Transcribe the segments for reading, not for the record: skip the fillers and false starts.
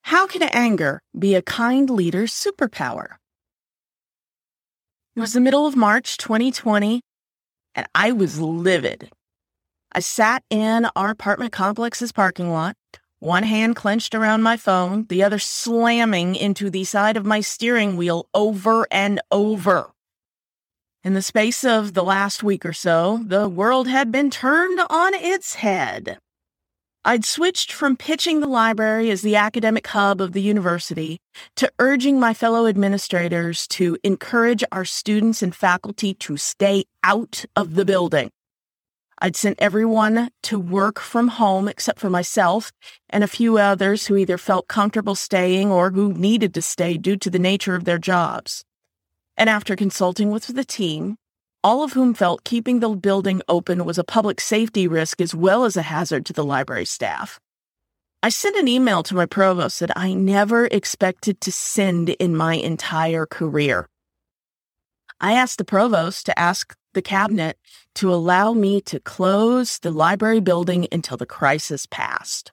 How can anger be a kind leader's superpower? It was the middle of March 2020, and I was livid. I sat in our apartment complex's parking lot, one hand clenched around my phone, the other slamming into the side of my steering wheel over and over. In the space of the last week or so, the world had been turned on its head. I'd switched from pitching the library as the academic hub of the university to urging my fellow administrators to encourage our students and faculty to stay out of the building. I'd sent everyone to work from home except for myself and a few others who either felt comfortable staying or who needed to stay due to the nature of their jobs. And after consulting with the team, all of whom felt keeping the building open was a public safety risk as well as a hazard to the library staff, I sent an email to my provost that I never expected to send in my entire career. I asked the provost to ask the cabinet to allow me to close the library building until the crisis passed.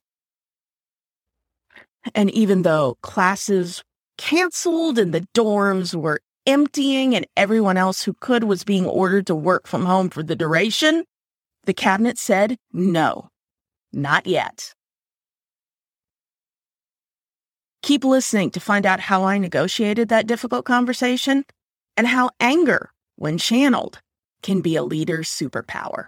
And even though classes canceled and the dorms were emptying and everyone else who could was being ordered to work from home for the duration, the cabinet said no, not yet. Keep listening to find out how I negotiated that difficult conversation and how anger, when channeled, can be a leader's superpower.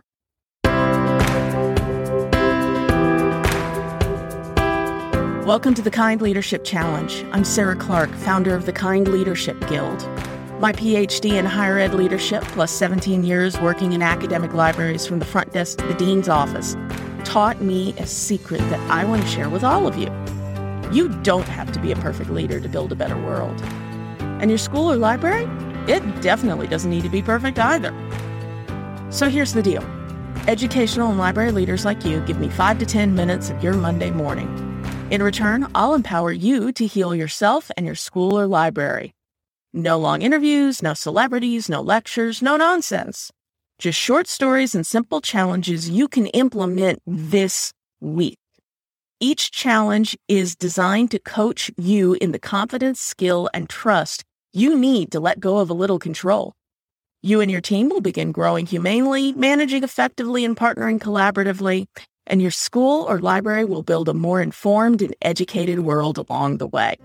Welcome to the Kind Leadership Challenge. I'm Sarah Clark, founder of the Kind Leadership Guild. My PhD in higher ed leadership, plus 17 years working in academic libraries from the front desk to the dean's office, taught me a secret that I want to share with all of you. You don't have to be a perfect leader to build a better world. And your school or library? It definitely doesn't need to be perfect either. So here's the deal. Educational and library leaders like you give me 5 to 10 minutes of your Monday morning. In return, I'll empower you to heal yourself and your school or library. No long interviews, no celebrities, no lectures, no nonsense. Just short stories and simple challenges you can implement this week. Each challenge is designed to coach you in the confidence, skill, and trust you need to let go of a little control. You and your team will begin growing humanely, managing effectively, and partnering collaboratively, and your school or library will build a more informed and educated world along the way.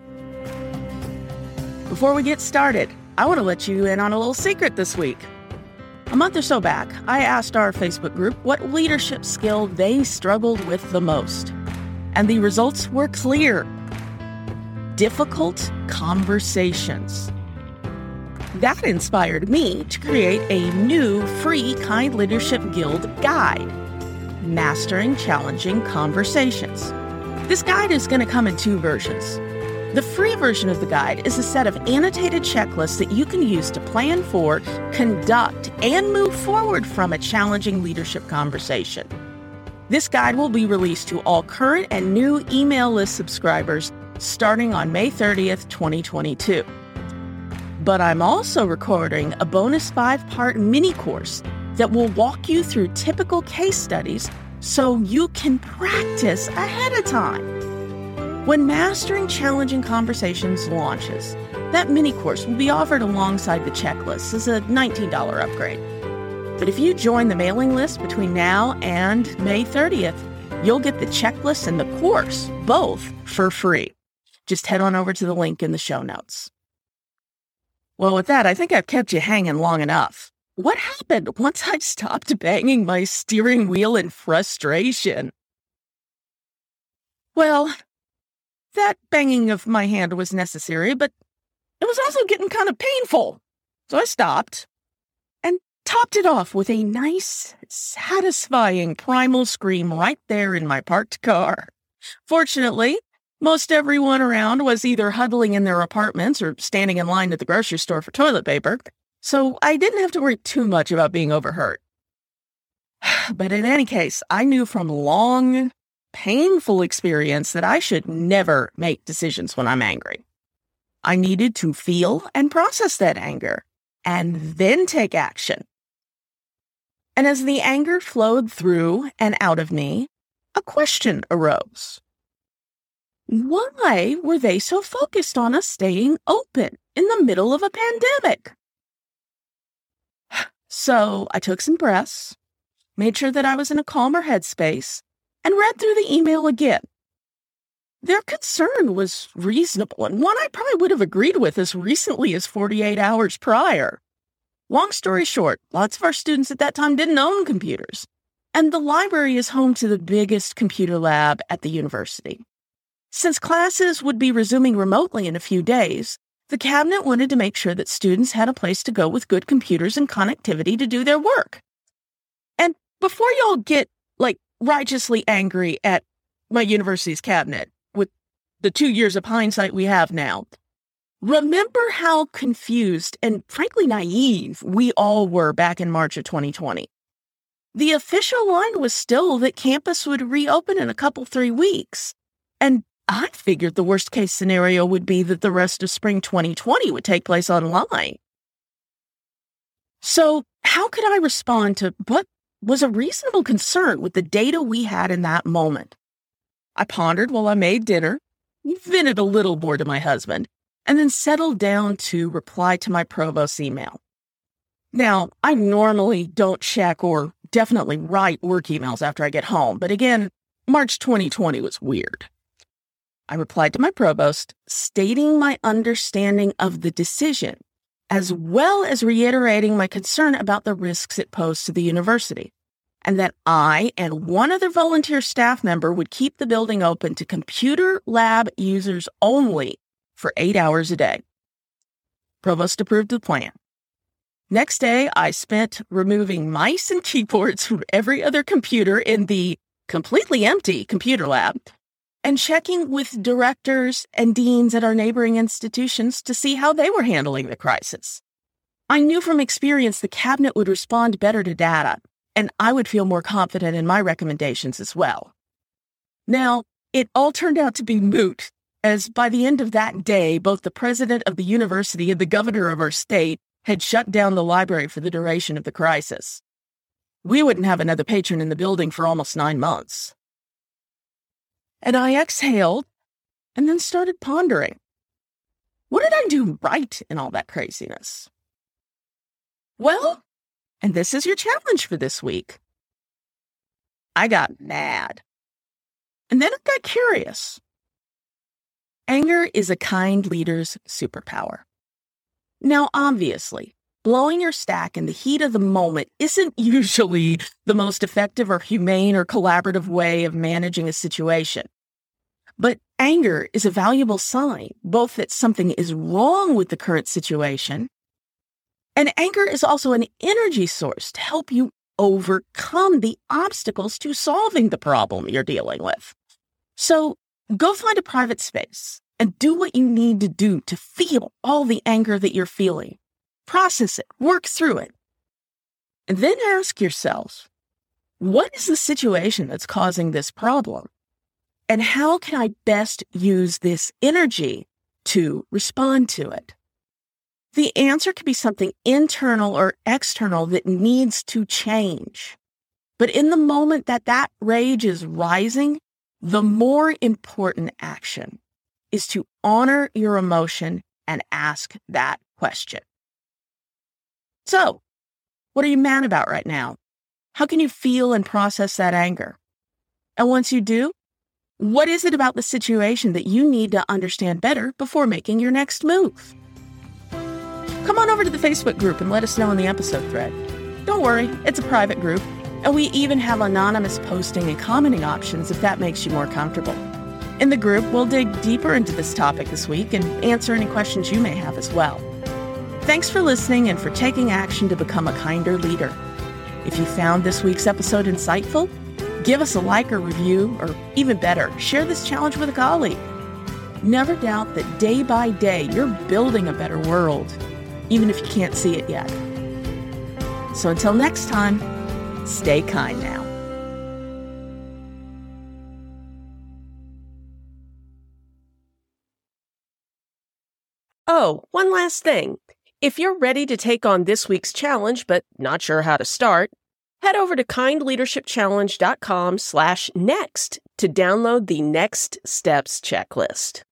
Before we get started, I want to let you in on a little secret this week. A month or so back, I asked our Facebook group what leadership skill they struggled with the most. And the results were clear. Difficult conversations. That inspired me to create a new free Kind Leadership Guild guide, Mastering Challenging Conversations. This guide is going to come in 2 versions. The free version of the guide is a set of annotated checklists that you can use to plan for, conduct, and move forward from a challenging leadership conversation. This guide will be released to all current and new email list subscribers starting on May 30th, 2022. But I'm also recording a bonus 5-part mini course that will walk you through typical case studies so you can practice ahead of time. When Mastering Challenging Conversations launches, that mini course will be offered alongside the checklist as a $19 upgrade. But if you join the mailing list between now and May 30th, you'll get the checklist and the course, both for free. Just head on over to the link in the show notes. Well, with that, I think I've kept you hanging long enough. What happened once I stopped banging my steering wheel in frustration? Well, that banging of my hand was necessary, but it was also getting kind of painful. So I stopped and topped it off with a nice, satisfying primal scream right there in my parked car. Fortunately, most everyone around was either huddling in their apartments or standing in line at the grocery store for toilet paper, so I didn't have to worry too much about being overheard. But in any case, I knew from long, painful experience that I should never make decisions when I'm angry. I needed to feel and process that anger and then take action. And as the anger flowed through and out of me, a question arose. Why were they so focused on us staying open in the middle of a pandemic? So I took some breaths, made sure that I was in a calmer headspace, and read through the email again. Their concern was reasonable, and one I probably would have agreed with as recently as 48 hours prior. Long story short, lots of our students at that time didn't own computers, and the library is home to the biggest computer lab at the university. Since classes would be resuming remotely in a few days, the cabinet wanted to make sure that students had a place to go with good computers and connectivity to do their work. And before y'all get, righteously angry at my university's cabinet, with the 2 years of hindsight we have now, remember how confused and frankly naive we all were back in March of 2020. The official line was still that campus would reopen in a couple 3 weeks. And I figured the worst case scenario would be that the rest of spring 2020 would take place online. So how could I respond to what was a reasonable concern with the data we had in that moment? I pondered while I made dinner, vented a little more to my husband, and then settled down to reply to my provost's email. Now, I normally don't check or definitely write work emails after I get home, but again, March 2020 was weird. I replied to my provost, stating my understanding of the decision, as well as reiterating my concern about the risks it posed to the university, and that I and one other volunteer staff member would keep the building open to computer lab users only for 8 hours a day. Provost approved the plan. Next day, I spent removing mice and keyboards from every other computer in the completely empty computer lab and checking with directors and deans at our neighboring institutions to see how they were handling the crisis. I knew from experience the cabinet would respond better to data, and I would feel more confident in my recommendations as well. Now, it all turned out to be moot, as by the end of that day, both the president of the university and the governor of our state had shut down the library for the duration of the crisis. We wouldn't have another patron in the building for almost 9 months. And I exhaled and then started pondering. What did I do right in all that craziness? Well, and this is your challenge for this week, I got mad. And then I got curious. Anger is a kind leader's superpower. Now, obviously, blowing your stack in the heat of the moment isn't usually the most effective or humane or collaborative way of managing a situation. But anger is a valuable sign, both that something is wrong with the current situation, and anger is also an energy source to help you overcome the obstacles to solving the problem you're dealing with. So go find a private space and do what you need to do to feel all the anger that you're feeling. Process it, work through it. And then ask yourself, what is the situation that's causing this problem? And how can I best use this energy to respond to it? The answer could be something internal or external that needs to change. But in the moment that rage is rising, the more important action is to honor your emotion and ask that question. So, what are you mad about right now? How can you feel and process that anger? And once you do, what is it about the situation that you need to understand better before making your next move? Come on over to the Facebook group and let us know in the episode thread. Don't worry, it's a private group, and we even have anonymous posting and commenting options if that makes you more comfortable. In the group, we'll dig deeper into this topic this week and answer any questions you may have as well. Thanks for listening and for taking action to become a kinder leader. If you found this week's episode insightful, give us a like or review, or even better, share this challenge with a colleague. Never doubt that day by day, you're building a better world, even if you can't see it yet. So until next time, stay kind now. Oh, one last thing. If you're ready to take on this week's challenge but not sure how to start, Head over to kindleadershipchallenge.com/next to download the Next Steps checklist.